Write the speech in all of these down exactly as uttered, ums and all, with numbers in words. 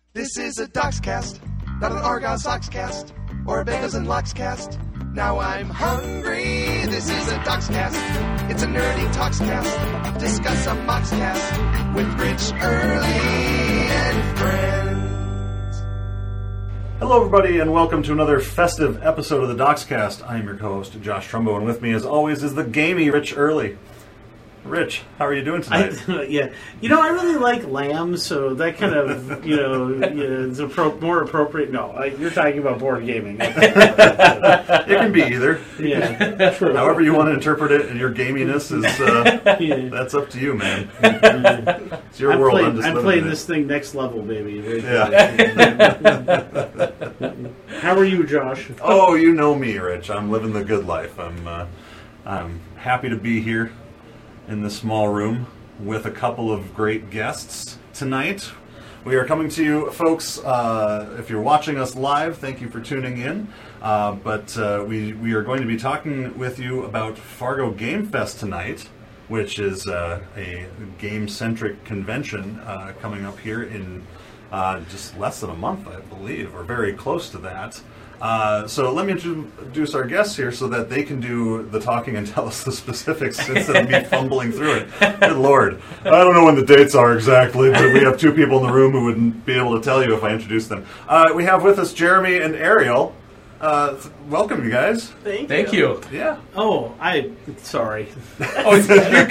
This is a Docscast, not an Argyle Soxcast, or a Bagels and Lox cast. Now I'm hungry, this is a Docscast, it's a nerdy Talkscast, discuss a Moxcast, with Rich, Early, and friends. Hello everybody, and welcome to another festive episode of the Docscast. I am your co-host, Josh Trumbo, and with me as always is the gamey Rich Early. Rich, how are you doing tonight? I, yeah, you know, I really like lamb, so that kind of, you know, you know is appro- more appropriate. No, I, you're talking about board gaming. It can be either. Yeah, true. However you want to interpret it, and your gaminess is, uh, Yeah. that's up to you, man. It's your I'm world. playing, I'm just I'm living playing in it. this thing next level, baby. Yeah. How are you, Josh? Oh, you know me, Rich. I'm living the good life. I'm, uh, I'm happy to be here in this small room with a couple of great guests tonight. We are coming to you, folks, uh, if you're watching us live, thank you for tuning in. Uh, but uh, we, we are going to be talking with you about Fargo Game Fest tonight, which is uh, a game-centric convention uh, coming up here in uh, just less than a month, I believe, or very close to that. Uh, so let me introduce our guests here so that they can do the talking and tell us the specifics instead of me fumbling through it. Good Lord. I don't know when the dates are exactly, but we have two people in the room who wouldn't be able to tell you if I introduced them. Uh, we have with us Jeremy and Ariel. Uh, th- welcome, you guys. Thank, Thank you. Yeah. Oh, I sorry. Oh, you're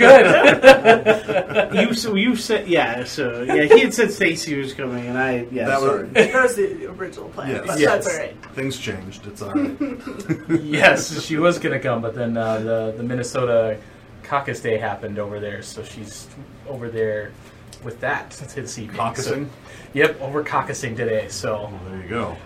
good. you so you said yeah. So yeah, he had said Stacy was coming, and I yeah. That was- sorry. That was the original plan, Yes. but Yes. that's all right. Things changed. It's all right. Yes, she was going to come, but then uh, the, the Minnesota Caucus Day happened over there, so she's over there with that this evening. Caucusing? So, yep, over caucusing today, so... Well, there you go.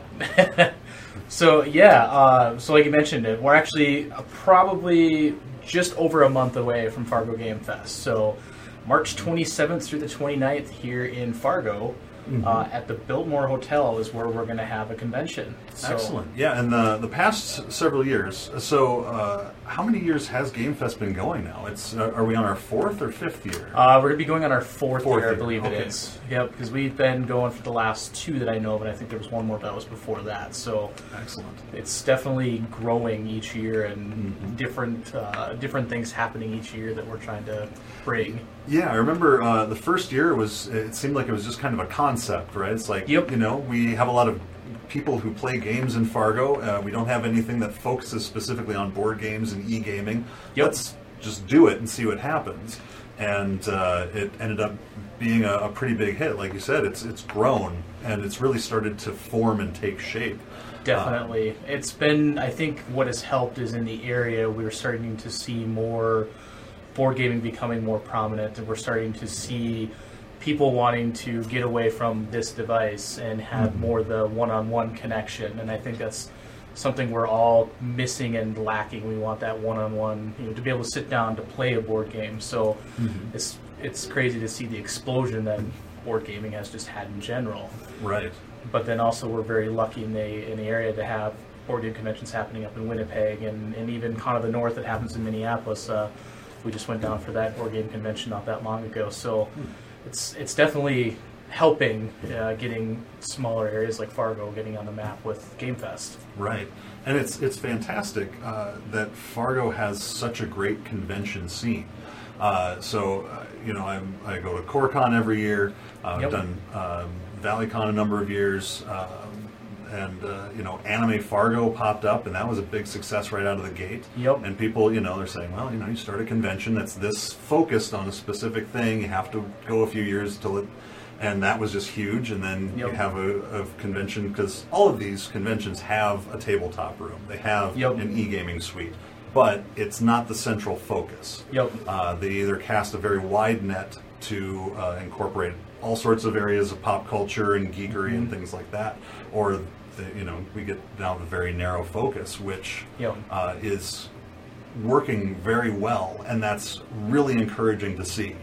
So, yeah, uh, so like you mentioned, it, we're actually probably just over a month away from Fargo Game Fest. So, March twenty-seventh through the twenty-ninth here in Fargo, mm-hmm. uh, at the Biltmore Hotel is where we're going to have a convention. So, Excellent. Yeah, and the the past several years. So, uh, how many years has Game Fest been going now? It's uh, are we on our fourth or fifth year? Uh, we're going to be going on our fourth, Fourth year, I year, believe okay. it is. Yep, because we've been going for the last two that I know of, and I think there was one more that was before that. So Excellent. it's definitely growing each year, and Mhm. different uh, different things happening each year that we're trying to bring. Yeah, I remember uh, the first year was. It seemed like it was just kind of a concept, right? It's like Yep. you know we have a lot of people who play games in Fargo. Uh, we don't have anything that focuses specifically on board games and e-gaming. Yep. Let's just do it and see what happens. And uh, it ended up being a, a pretty big hit. Like you said, it's it's grown and it's really started to form and take shape. Definitely. Uh, it's been, I think what has helped is in the area we're starting to see more board gaming becoming more prominent, and we're starting to see people wanting to get away from this device and have mm-hmm. more the one-on-one connection. And I think that's something we're all missing and lacking. We want that one-on-one, you know, to be able to sit down to play a board game. So mm-hmm. it's it's crazy to see the explosion that board gaming has just had in general. Right. But then also we're very lucky in the in the area to have board game conventions happening up in Winnipeg, and, and even kind of the north that happens in Minneapolis. Uh, we just went down for that board game convention not that long ago. So it's it's definitely helping uh, getting smaller areas like Fargo getting on the map with Game Fest. Right. And it's it's fantastic uh, that Fargo has such a great convention scene. Uh, so, uh, you know, I'm, I go to CoreCon every year. Uh, Yep. I've done um, ValleyCon a number of years. Um, and, uh, you know, Anime Fargo popped up, and that was a big success right out of the gate. Yep. And people, you know, they're saying, well, you know, you start a convention that's this focused on a specific thing. You have to go a few years till it... And that was just huge. And then Yep. you have a, a convention, because all of these conventions have a tabletop room. They have Yep. an e-gaming suite. But it's not the central focus. Yep. Uh, they either cast a very wide net to uh, incorporate all sorts of areas of pop culture and geekery mm-hmm. and things like that, or the, you know we get down to very narrow focus, which Yep. uh, is working very well, and that's really encouraging to see.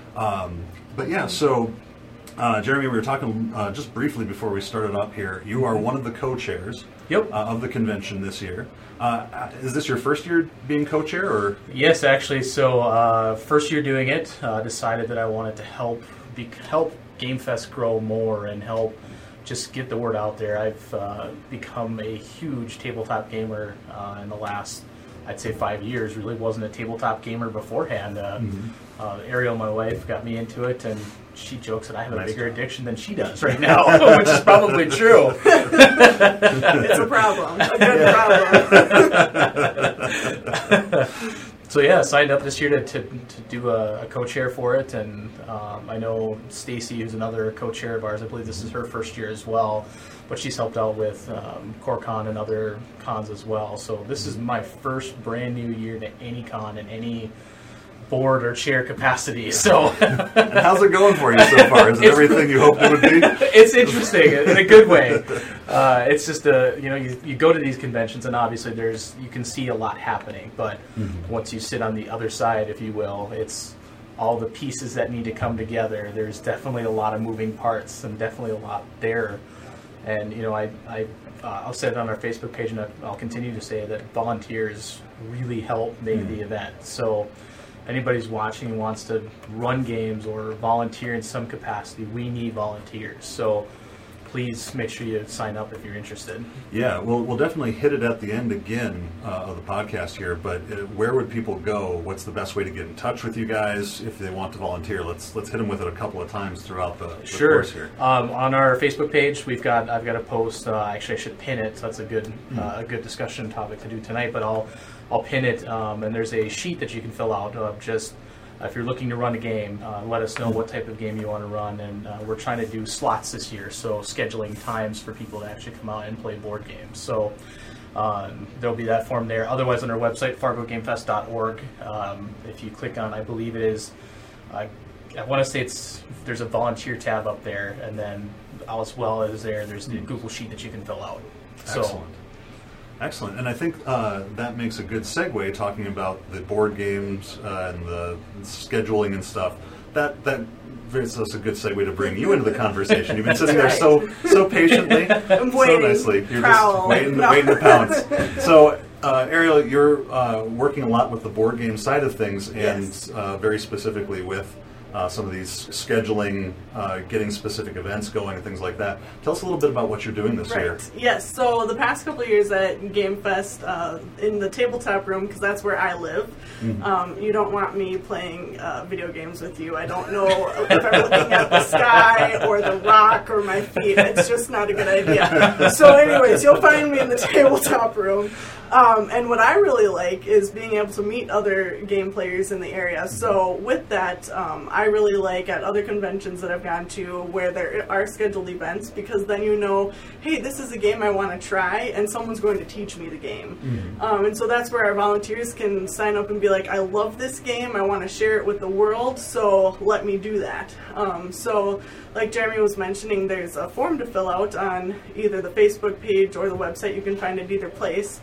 Um, but yeah, so. Uh, Jeremy, we were talking uh, just briefly before we started up here. You are one of the co-chairs Yep. uh, of the convention this year. Uh, is this your first year being co-chair, or? Yes, actually. So uh, first year doing it, uh, decided that I wanted to help be, help Game Fest grow more and help just get the word out there. I've uh, become a huge tabletop gamer uh, in the last, I'd say, five years. Really wasn't a tabletop gamer beforehand. Uh, mm-hmm. uh, Ariel, my wife, got me into it, and she jokes that I have a nice bigger job. addiction than she does right now, which is probably true. It's a problem. A good problem. So yeah, signed up this year to, to, to do a, a co-chair for it, and um, I know Stacy, who's another co-chair of ours. I believe this is her first year as well, but she's helped out with um, CoreCon and other cons as well. So this is my first brand new year to any con in any board or chair capacity. So and how's it going for you so far? Is it everything you hoped it would be? It's interesting in a good way. Uh, it's just a you know you, you go to these conventions and obviously there's you can see a lot happening, but mm-hmm. once you sit on the other side, if you will, it's all the pieces that need to come together. There's definitely a lot of moving parts and definitely a lot there. And you know I I uh, I'll say it on our Facebook page, and I'll continue to say that volunteers really help make mm-hmm. the event. So anybody's watching and wants to run games or volunteer in some capacity, we need volunteers. So please make sure you sign up if you're interested. Yeah, we'll, we'll definitely hit it at the end again uh, of the podcast here, but uh, where would people go? What's the best way to get in touch with you guys if they want to volunteer? Let's let's hit them with it a couple of times throughout the, the sure. course here. Um, on our Facebook page, we've got I've got a post. Uh, actually, I should pin it. So that's a good mm-hmm. uh, a good discussion topic to do tonight. But I'll I'll pin it, um, and there's a sheet that you can fill out of just uh, if you're looking to run a game, uh, let us know what type of game you want to run, and uh, we're trying to do slots this year, so scheduling times for people to actually come out and play board games. So um, there'll be that form there. Otherwise, on our website, fargo game fest dot org, um, if you click on, I believe it is, uh, I want to say it's there's a volunteer tab up there, and then as well as there, there's the Google Sheet that you can fill out. Excellent. So, Excellent, and I think uh, that makes a good segue talking about the board games uh, and the scheduling and stuff. That that gives us a good segue to bring you into the conversation. You've been sitting there so so patiently, I'm so waiting. nicely. You're Prowl. just waiting, No. waiting to pounce. So, uh, Ariel, you're uh, working a lot with the board game side of things, and Yes. uh, very specifically with Uh, some of these scheduling, uh, getting specific events going, and things like that. Tell us a little bit about what you're doing this right. year. Yes, so the past couple of years at Game Fest, uh, in the tabletop room, because that's where I live, mm-hmm. um, you don't want me playing uh, video games with you. I don't know if I'm looking at the sky or the rock or my feet. It's just not a good idea. So anyways, you'll find me in the tabletop room. Um, and what I really like is being able to meet other game players in the area. So with that, um, I really like at other conventions that I've gone to where there are scheduled events, because then you know, hey, this is a game I want to try, and someone's going to teach me the game. Mm-hmm. Um, and so that's where our volunteers can sign up and be like, I love this game, I want to share it with the world, so let me do that. Um, so like Jeremy was mentioning, there's a form to fill out on either the Facebook page or the website. You can find it either place.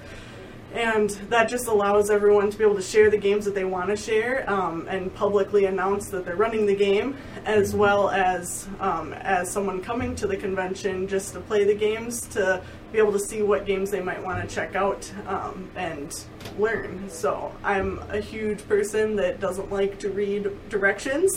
And that just allows everyone to be able to share the games that they want to share, um, and publicly announce that they're running the game, as well as um, as someone coming to the convention just to play the games, to be able to see what games they might want to check out um, and learn. So I'm a huge person that doesn't like to read directions,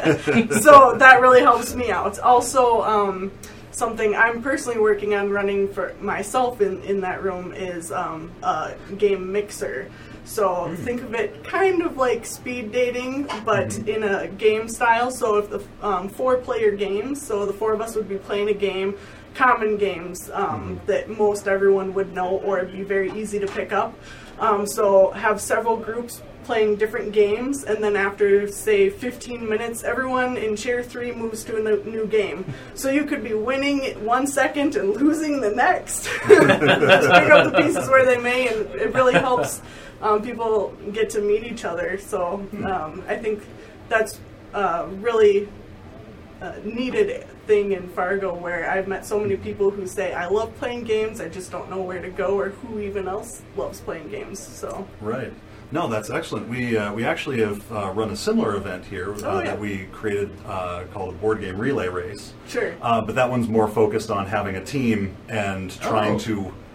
so that really helps me out. Also, um, something I'm personally working on running for myself in, in that room is um, a game mixer. So mm. think of it kind of like speed dating, but mm-hmm. in a game style. So if the um, four-player games, so the four of us would be playing a game, common games um, mm-hmm. that most everyone would know or it'd be very easy to pick up. Um, so have several groups playing different games, and then after, say, fifteen minutes, everyone in chair three moves to a new game. So you could be winning one second and losing the next. Just pick up the pieces where they may, and it really helps um, people get to meet each other. So um, I think that's a really uh, needed thing in Fargo, where I've met so many people who say, I love playing games, I just don't know where to go or who even else loves playing games. So Right. No, that's excellent. We uh, we actually have uh, run a similar event here uh, oh, yeah. that we created uh, called a Board Game Relay Race. Sure. Uh, but that one's more focused on having a team and trying oh. to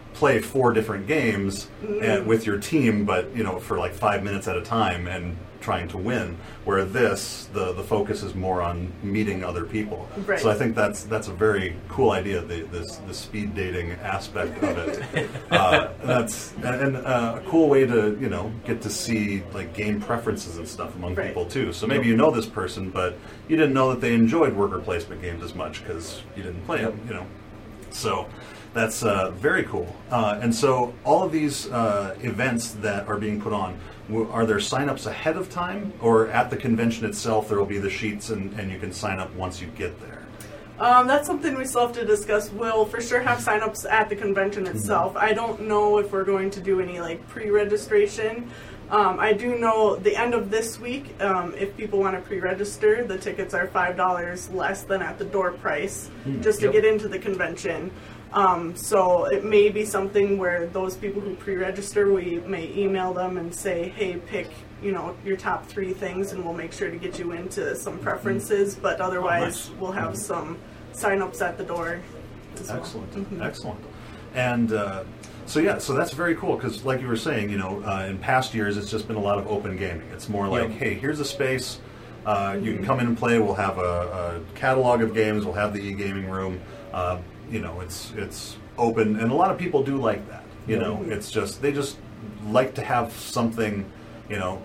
play four different games Mm. and, with your team, but you know, for like five minutes at a time and trying to win. Where this, the the focus is more on meeting other people. Right. So I think that's that's a very cool idea. The this the speed dating aspect of it. uh, that's and, and uh, a cool way to you know get to see like game preferences and stuff among Right. people too. So maybe you know this person, but you didn't know that they enjoyed worker placement games as much because you didn't play them. You know, so. That's uh, very cool. Uh, and so all of these uh, events that are being put on, w- are there sign-ups ahead of time? Or at the convention itself there will be the sheets and, and you can sign up once you get there? Um, that's something we still have to discuss. We'll for sure have signups at the convention itself. I don't know if we're going to do any like pre-registration. Um, I do know the end of this week, um, if people want to pre-register, the tickets are five dollars less than at the door price just to Yep. get into the convention. Um, so it may be something where those people who pre-register, we may email them and say, hey, pick, you know, your top three things and we'll make sure to get you into some preferences, but otherwise nice. we'll have some sign-ups at the door as well. Excellent, Mhm. excellent. And uh, so yeah, so that's very cool because like you were saying, you know, uh, in past years it's just been a lot of open gaming. It's more like, Yep. hey, here's a space, uh, you can come in and play, we'll have a, a catalog of games, we'll have the e-gaming room, uh, you know, it's it's open, and a lot of people do like that. You know, it's just they just like to have something, you know,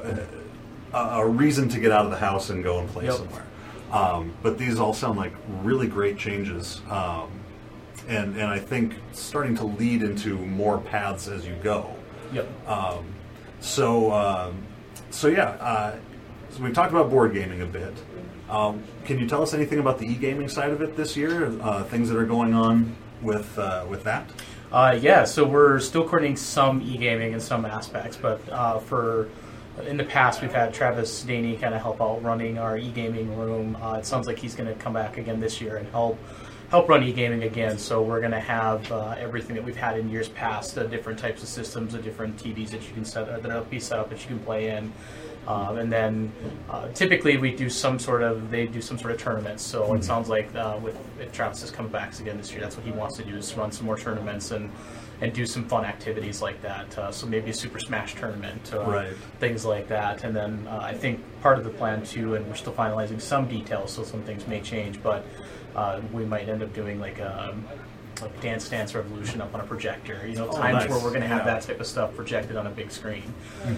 a, a reason to get out of the house and go and play Yep. somewhere. Um, but these all sound like really great changes, um, and and I think starting to lead into more paths as you go. Yep. Um, so um, so yeah, uh, so we've talked about board gaming a bit. Um, can you tell us anything about the e-gaming side of it this year? Uh, things that are going on with uh, with that? Uh, yeah, so we're still coordinating some e-gaming in some aspects, but uh, for in the past we've had Travis Daney kind of help out running our e-gaming room. Uh, it sounds like he's going to come back again this year and help help run e-gaming again. So we're going to have uh, everything that we've had in years past, uh, different types of systems, the different T Vs that you can set, uh, that'll be set up that you can play in. Um, and then uh, typically we do some sort of, they do some sort of tournaments. So it sounds like uh, with if Travis is coming back again this year, that's what he wants to do, is run some more tournaments and, and do some fun activities like that. Uh, so maybe a Super Smash tournament, uh, Right. things like that. And then uh, I think part of the plan too, and we're still finalizing some details, so some things may change, but uh, we might end up doing like a like Dance Dance Revolution up on a projector. You know, Oh, times nice. where we're going to have Yeah. that type of stuff projected on a big screen.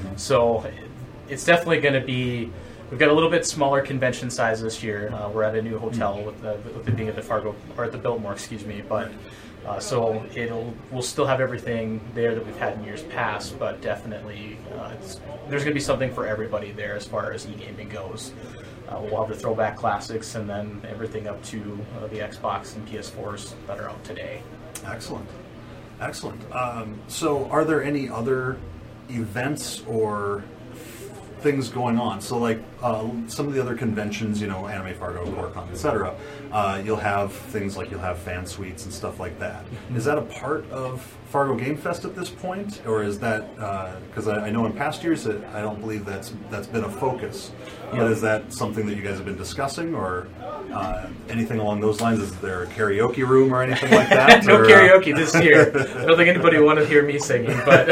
So it's definitely going to be. We've got a little bit smaller convention size this year. Uh, we're at a new hotel with, the, with it being at the Fargo or at the Biltmore, excuse me. But uh, so it'll we'll still have everything there that we've had in years past, but definitely uh, it's, there's going to be something for everybody there as far as e-gaming goes. Uh, we'll have the throwback classics and then everything up to uh, the Xbox and P S fours that are out today. Excellent, excellent. Um, so, are there any other events or things going on? So, like uh, some of the other conventions, you know, Anime Fargo, Corcon, et cetera. Uh, you'll have things like you'll have fan suites and stuff like that. Is that a part of Fargo Game Fest at this point, or is that because I, I know in past years that I don't believe that's that's been a focus. But Yeah. is that something that you guys have been discussing, or uh, anything along those lines? Is there a karaoke room or anything like that? No or, uh, karaoke this year. I don't think anybody wanted to hear me singing, but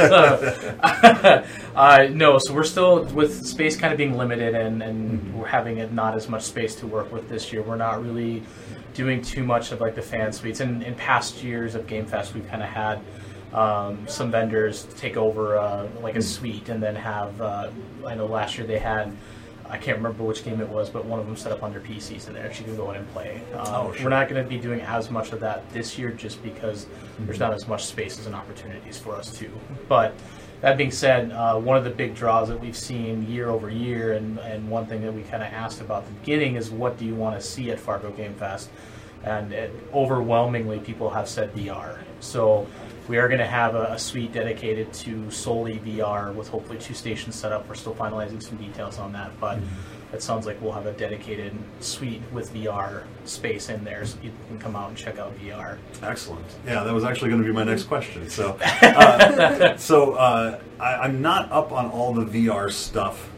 uh, uh, no. So we're still with space kind of being limited, and, and we're having it not as much space to work with this year. We're not really doing too much of like the fan suites. And in past years of Game Fest, we've kind of had um, some vendors take over uh, like a suite, and then have. Uh, I know last year they had. I can't remember which game it was, but one of them set up on their P Cs in there. She can go in and play. Um, Oh, sure. We're not going to be doing as much of that this year just because there's not as much spaces and opportunities for us to. But that being said, uh, one of the big draws that we've seen year over year, and, and one thing that we kind of asked about at the beginning is, what do you want to see at Fargo Game Fest? And it, overwhelmingly, people have said V R. So we are going to have a, a suite dedicated to solely V R with hopefully two stations set up. We're still finalizing some details on that, but it sounds like we'll have a dedicated suite with V R space in there so people can come out and check out V R. Excellent. Yeah, that was actually going to be my next question. So, uh, so uh, I, I'm not up on all the V R stuff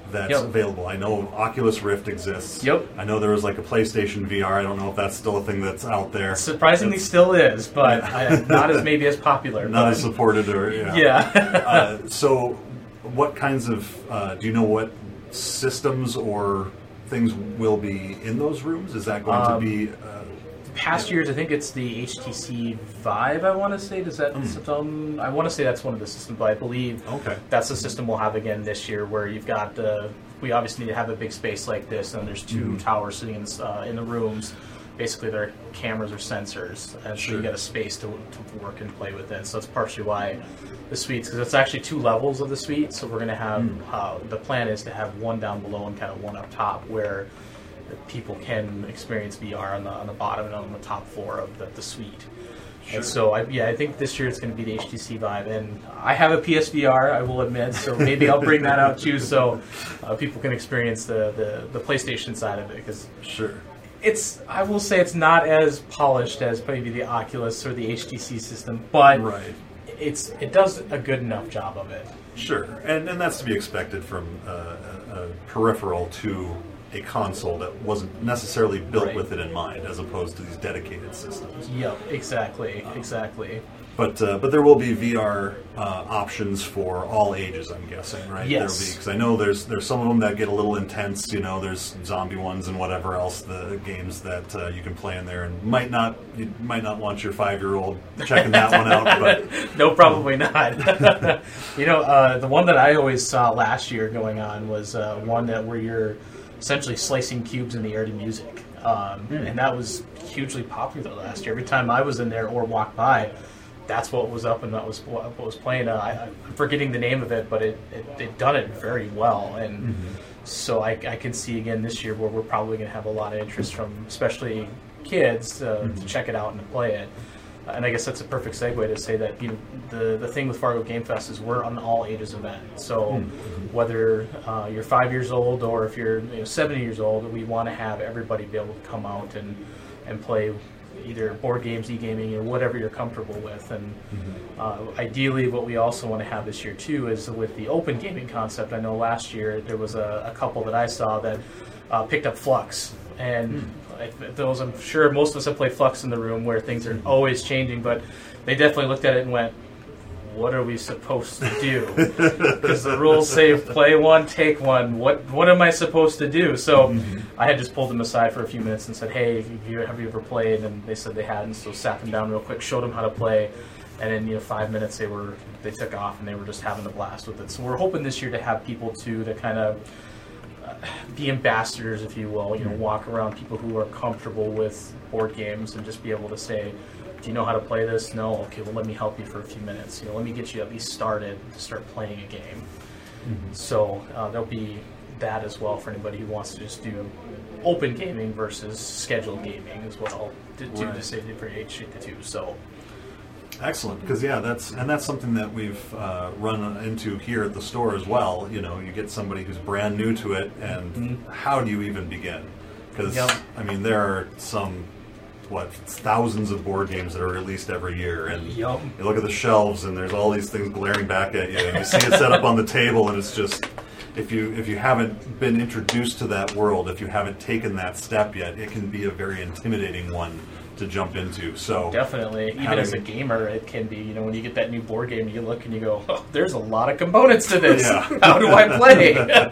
that's Yep. available. I know Oculus Rift exists. Yep. I know there was like a PlayStation V R. I don't know if that's still a thing that's out there. Surprisingly, It's still is, but I, not as maybe as popular. not but, as supported or yeah. yeah. uh, so, what kinds of uh, do you know what systems or things will be in those rooms? Is that going Um, to be? Uh, Past years, I think it's the H T C Vive. I want to say does that system? I want to say that's one of the systems, but I believe Okay. that's the system we'll have again this year, where you've got the. We obviously need to have a big space like this, and there's two Mm-hmm. towers sitting in, uh, in the rooms. Basically, they're cameras or sensors, and so Sure. you get a space to, to work and play within. So that's partially why the suites, because it's actually two levels of the suite. So we're going to have Mm. uh, the plan is to have one down below and kind of one up top, where people can experience V R on the on the bottom and on the top floor of the, the suite. Sure. And so, I, yeah, I think this year it's going to be the H T C Vive. And I have a P S V R, I will admit, so maybe I'll bring that out too, so uh, people can experience the, the, the PlayStation side of it. Because Sure. it's, I will say it's not as polished as maybe the Oculus or the H T C system, but Right. it's it does a good enough job of it. Sure, and and that's to be expected from uh, a, a peripheral to a console that wasn't necessarily built Right. with it in mind, as opposed to these dedicated systems. Yep, exactly, exactly. But uh, but there will be V R uh, options for all ages, I'm guessing, right? Yes. Because I know there's there's some of them that get a little intense. You know, there's zombie ones and whatever else, the games that uh, you can play in there, and might not you might not want your five year old checking that one out. But No, probably not. You know, uh, the one that I always saw last year going on was uh, one that where you're essentially slicing cubes in the air to music, um, and that was hugely popular last year. Every time I was in there or walked by, that's what was up and that was what was playing. Uh, I, I'm forgetting the name of it, but it it, it done it very well, and so I, I can see again this year where we're probably going to have a lot of interest from especially kids uh, to check it out and to play it. And I guess that's a perfect segue to say that you know, the the thing with Fargo Game Fest is we're an all ages event. So whether uh, you're five years old or if you're you know, seventy years old, we want to have everybody be able to come out and and play either board games, e-gaming, or whatever you're comfortable with. And uh, ideally, what we also want to have this year too is with the open gaming concept. I know last year there was a, a couple that I saw that uh, picked up Flux, and I, those I'm sure most of us have played Flux in the room, where things are always changing, but they definitely looked at it and went, what are we supposed to do? Because the rules say play one, take one. What what am I supposed to do? So I had just pulled them aside for a few minutes and said, hey, have you, have you ever played? And they said they hadn't, so sat them down real quick, showed them how to play, and in you know five minutes they were they took off and they were just having a blast with it. So we're hoping this year to have people too to kind of uh, be ambassadors, if you will. You know, walk around people who are comfortable with board games and just be able to say, do you know how to play this? No? Okay, well, let me help you for a few minutes. You know, let me get you at least started to start playing a game. Mm-hmm. So uh, there'll be that as well for anybody who wants to just do open gaming versus scheduled gaming as well, to, to Right. differentiate the two. So excellent, because yeah, that's and that's something that we've uh, run into here at the store as well. You know, you get somebody who's brand new to it, and Mhm. how do you even begin? Because Yep. I mean, there are some what thousands of board games that are released every year, and Yep. you look at the shelves, and there's all these things glaring back at you, and you see it set up on the table, and it's just. If you if you haven't been introduced to that world, if you haven't taken that step yet, it can be a very intimidating one to jump into. So definitely, even having- as a gamer, it can be. You know, when you get that new board game, you look and you go, oh, "There's a lot of components to this. Yeah. How do I play?"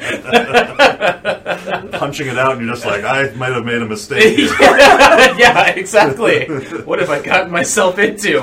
punching it out, and you're just like, I might have made a mistake here. Yeah, exactly. What have I gotten myself into?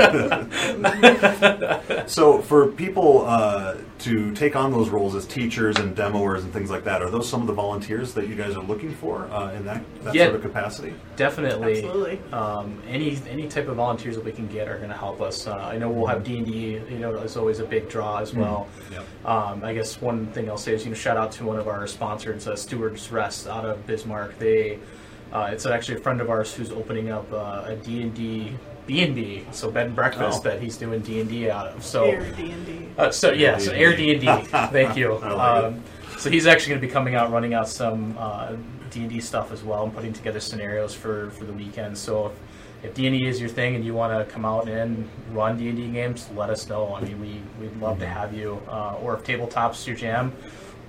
So for people uh, to take on those roles as teachers and demoers and things like that, are those some of the volunteers that you guys are looking for uh, in that, that Yeah. sort of capacity? Definitely. Absolutely. Um, any any type of volunteers that we can get are going to help us. Uh, I know we'll have D and D. You know, is always a big draw as well. Yep. Um, I guess one thing I'll say is, you know, shout out to one of our sponsors, uh, Stewards Rest out of Bismarck. They, uh, it's actually a friend of ours who's opening up uh, a D and D B and B, so bed and breakfast Oh. that he's doing D and D out of. So, Air D and D. uh, so yeah, so Air D and D. Thank you. I like Um, so he's actually going to be coming out, running out some uh, D and D stuff as well, and putting together scenarios for, for the weekend. So if, if D and D is your thing and you want to come out and run D and D games, let us know. I mean, we we'd love to have you. Uh, or if tabletop's your jam,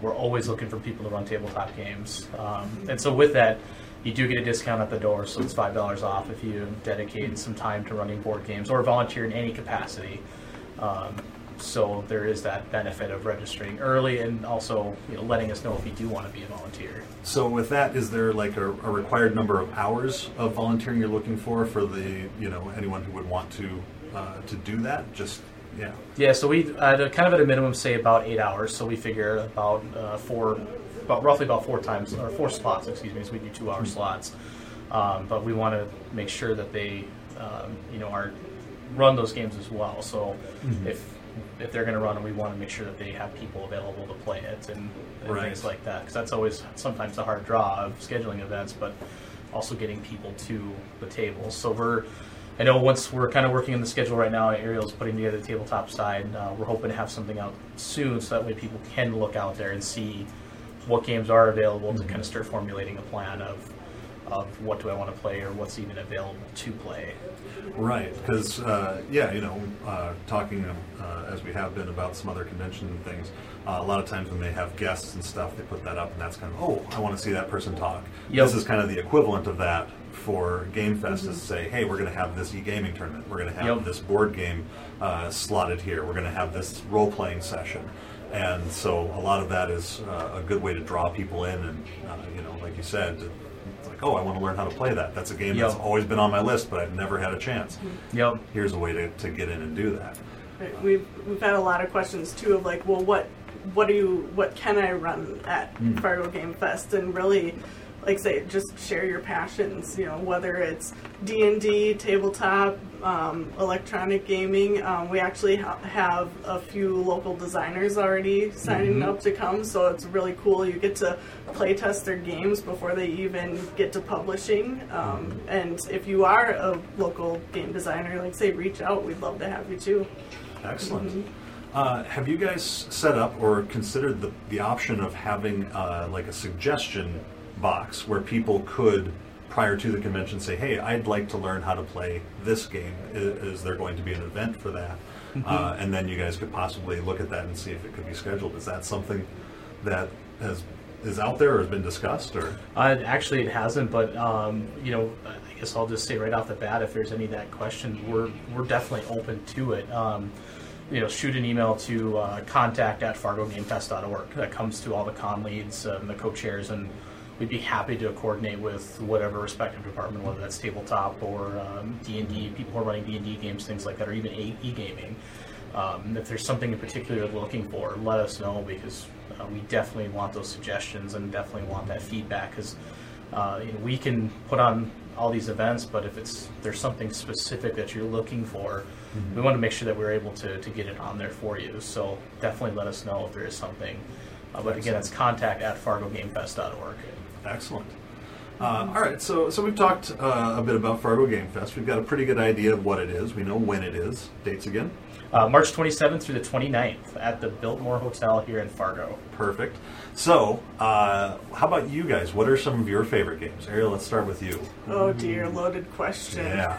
we're always looking for people to run tabletop games. Um, and so with that, you do get a discount at the door, so it's five dollars off if you dedicate some time to running board games or volunteer in any capacity. Um, so there is that benefit of registering early and also, you know, letting us know if you do want to be a volunteer. So with that, is there like a, a required number of hours of volunteering you're looking for for the, you know, anyone who would want to uh, to do that? Just, yeah. Yeah, so we uh, kind of at a minimum say about eight hours, so we figure about uh, four, about roughly about four times, or four slots, excuse me, so we do two hour slots. Um, but we want to make sure that they, um, you know, are run those games as well. So mm-hmm. if if they're going to run it, we want to make sure that they have people available to play it and, and right. things like that. Because that's always sometimes the hard draw of scheduling events, but also getting people to the table. So we're, I know once we're kind of working on the schedule right now, Ariel's putting together the tabletop side. Uh, we're hoping to have something out soon so that way people can look out there and see what games are available mm-hmm. to kind of start formulating a plan of of what do I want to play or what's even available to play. Right, because, uh, yeah, you know, uh, talking uh, as we have been about some other convention and things, uh, a lot of times when they have guests and stuff, they put that up and that's kind of, oh, I want to see that person talk. Yep. This is kind of the equivalent of that for Game Fest, mm-hmm. is to say, hey, we're going to have this e-gaming tournament, we're going to have yep. this board game uh, slotted here, we're going to have this role-playing session. And so a lot of that is uh, a good way to draw people in and, uh, you know, like you said, to, oh, I want to learn how to play that. That's a game yep. that's always been on my list, but I've never had a chance. Yep. Here's a way to, to get in and do that. Right. We've we've had a lot of questions too of like, well, what what do you what can I run at mm. Fargo Game Fest? And really, like say, just share your passions. You know, whether it's D and D, tabletop, um, electronic gaming. Um, we actually ha- have a few local designers already signing mm-hmm. up to come, so it's really cool. You get to play test their games before they even get to publishing. Um, and if you are a local game designer, like say, reach out. We'd love to have you too. Excellent. Mm-hmm. Uh, have you guys set up or considered the, the option of having uh, like a suggestion box where people could, prior to the convention, say, hey, I'd like to learn how to play this game. Is, is there going to be an event for that? Mm-hmm. Uh, and then you guys could possibly look at that and see if it could be scheduled. Is that something that has is out there or has been discussed? Or uh, actually, it hasn't. But um, you know, I guess I'll just say right off the bat, if there's any of that question, we're we're definitely open to it. Um, you know, shoot an email to uh, contact at fargo game fest dot org. That comes to all the con leads uh, and the co-chairs, and we'd be happy to coordinate with whatever respective department, whether that's tabletop or um, D and D, people who are running D and D games, things like that, or even e-gaming. Um, if there's something in particular you're looking for, let us know, because uh, we definitely want those suggestions and definitely want that feedback, because uh, you know, we can put on all these events, but if it's there's something specific that you're looking for, mm-hmm. we want to make sure that we're able to, to get it on there for you. So definitely let us know if there is something. Uh, but again, it's contact at fargo game fest dot org. Excellent. Uh, all right, so so we've talked uh, a bit about Fargo Game Fest. We've got a pretty good idea of what it is. We know when it is. Dates again? Uh, March twenty-seventh through the twenty-ninth at the Biltmore Hotel here in Fargo. Perfect. So, uh, how about you guys? What are some of your favorite games? Ariel, let's start with you. Oh dear, loaded question. Yeah.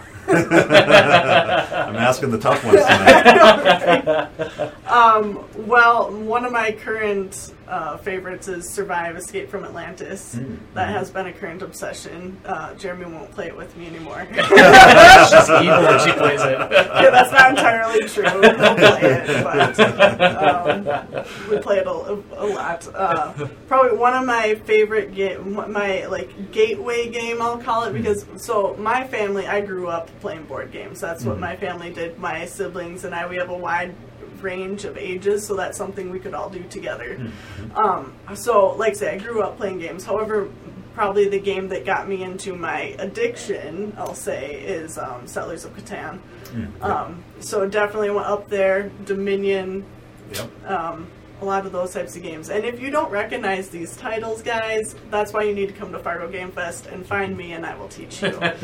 I'm asking the tough ones tonight. um, well, one of my current uh, favorites is Survive Escape from Atlantis. Mm. That has been a current obsession. Uh, Jeremy won't play it with me anymore. She's evil when she plays it. Yeah, that's not entirely true. We'll play it, but um, we play it a, a lot. Uh, probably one of my favorite game, my like gateway game, I'll call it, because so my family, I grew up playing board games. That's what my family did. My siblings and I, we have a wide range of ages, so that's something we could all do together. Mm-hmm. Um, so, like I say, I grew up playing games. However, probably the game that got me into my addiction, I'll say, is um, Settlers of Catan. Mm-hmm. Um, so definitely went up there. Dominion. Yep. Um, a lot of those types of games. And if you don't recognize these titles, guys, that's why you need to come to Fargo Game Fest and find me, and I will teach you. and,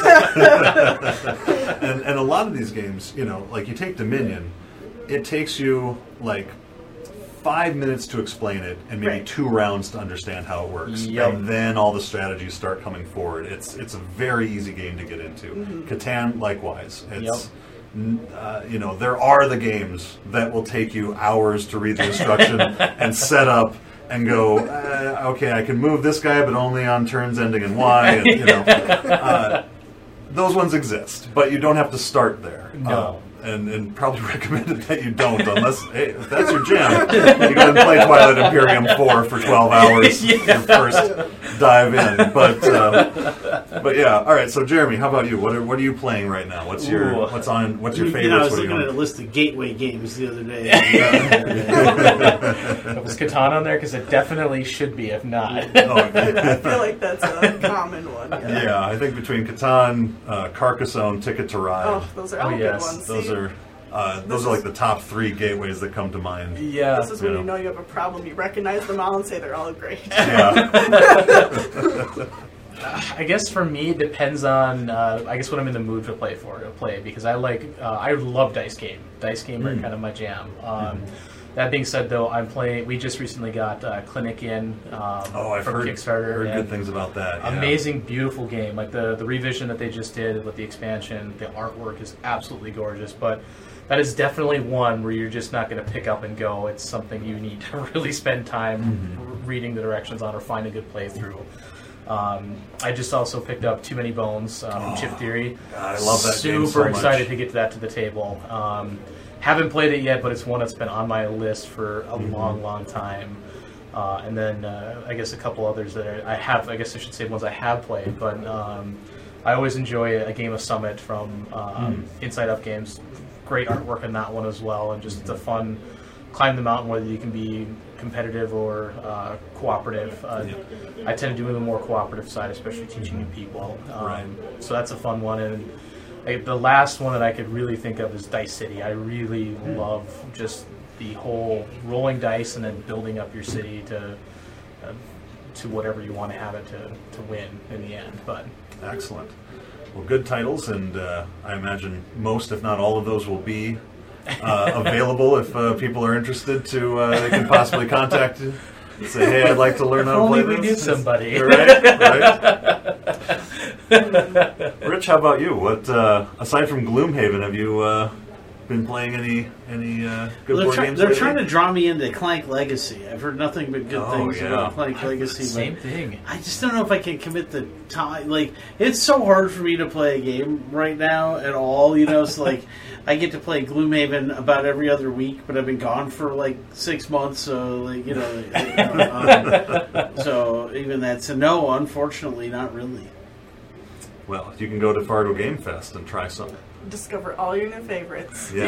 and a lot of these games, you know, like you take Dominion, it takes you like five minutes to explain it and maybe right. two rounds to understand how it works. Yep. And then all the strategies start coming forward. It's it's a very easy game to get into. Mm-hmm. Catan, likewise. It's yep. Uh, you know, there are the games that will take you hours to read the instruction and set up and go, uh, okay, I can move this guy, but only on turns ending in Y. And, you know, uh, those ones exist, but you don't have to start there. No. Um, and, and probably recommended that you don't, unless hey, if that's your jam. You go and play Twilight Imperium four for twelve hours. Yeah. Your first dive in, but uh, but yeah. All right. So Jeremy, how about you? What are what are you playing right now? What's your Ooh. what's on? What's your You favorites? know, I was What are you looking at a on? list of gateway games the other day. Was Catan on there? Because it definitely should be, if not. Oh, I feel like that's a common one. Yeah. yeah, I think between Catan, uh, Carcassonne, Ticket to Ride, Oh, those are Oh, all yes. good ones. those See, are uh, those are like the top three gateways that come to mind. Yeah. This is when Yeah. you know you have a problem. You recognize them all and say they're all great. Yeah, I guess for me, it depends on, uh, I guess, what I'm in the mood to play for, to play, because I like, uh, I love Dice Game. Dice Game are Mm. kind of my jam. Um, That being said, though, I'm playing, we just recently got uh, Clinic in um, oh, I've from heard, Kickstarter. heard and good things about that. Yeah. Amazing, beautiful game. Like the, the revision that they just did with the expansion, the artwork is absolutely gorgeous, but that is definitely one where you're just not going to pick up and go. It's something you need to really spend time Mm-hmm. reading the directions on or find a good playthrough. Um, I just also picked up Too Many Bones um, from Chip Theory. God, I love that Super game so much. excited to get to that to the table. Um, haven't played it yet, but it's one that's been on my list for a Mm-hmm. long, long time. Uh, and then uh, I guess a couple others that are, I have, I guess I should say ones I have played, but um, I always enjoy a game of Summit from um, Mm. Inside Up Games. Great artwork on that one as well, and just it's a fun climb the mountain, whether you can be competitive or uh, cooperative. Uh, I tend to do the more cooperative side, especially teaching new people. Um, Right. So that's a fun one. And I, the last one that I could really think of is Dice City. I really love just the whole rolling dice and then building up your city to uh, to whatever you want to have it to, to win in the end. But Excellent. Well, good titles, and uh, I imagine most, if not all of those, will be uh, available if uh, people are interested to, uh, they can possibly contact you. Say, hey, I'd like to learn if how to play only we this. knew somebody. Right, right. Rich, how about you? What uh, aside from Gloomhaven, have you uh, been playing any any uh, good Well, they're board try- games? they're lately? trying to draw me into Clank Legacy. I've heard nothing but good Oh, things yeah. about Clank Legacy. but Same thing. I just don't know if I can commit the time. Like, it's so hard for me to play a game right now at all. You know, so like, I get to play Gloomhaven about every other week, but I've been gone for like six months. So, like, you know, you know, um, so even that's a no. Unfortunately, not really. Well, you can go to Fardo Game Fest and try some. Discover all your new favorites. Yeah.